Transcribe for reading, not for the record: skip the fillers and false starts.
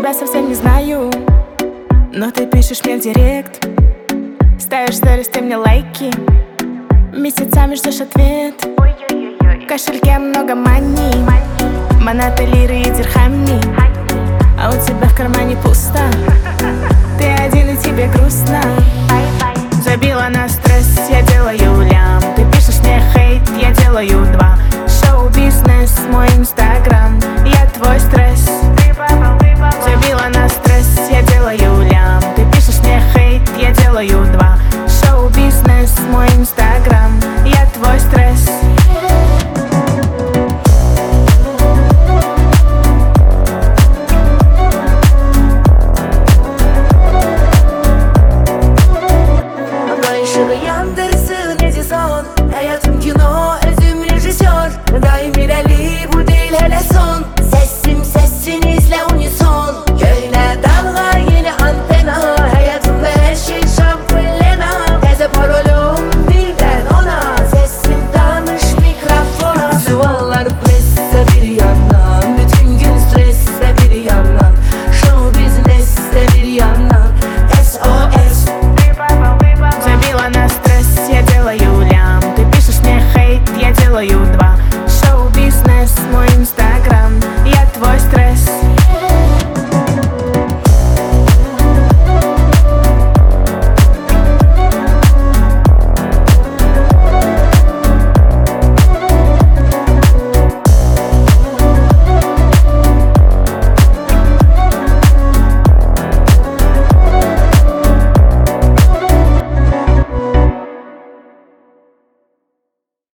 тебя совсем не знаю, но ты пишешь мне в директ, ставишь сторис, ты мне лайки, месяцами ждешь ответ. В кошельке много мани, монаты, лиры и дирхами, а у тебя в кармане пусто. Ты один и тебе грустно. Забила на стресс, я делаю лям. Ты пишешь мне хейт, я делаю два. Шоу-бизнес, мой инстаграм, я твой стресс. Забила на стресс, я делаю лям. Ты пишешь мне хейт, я делаю два. Шоу-бизнес, мой инстаграм, я твой стресс. Hayatım kino, özüm rejisör. Daim ilerleyip bu değil hele son.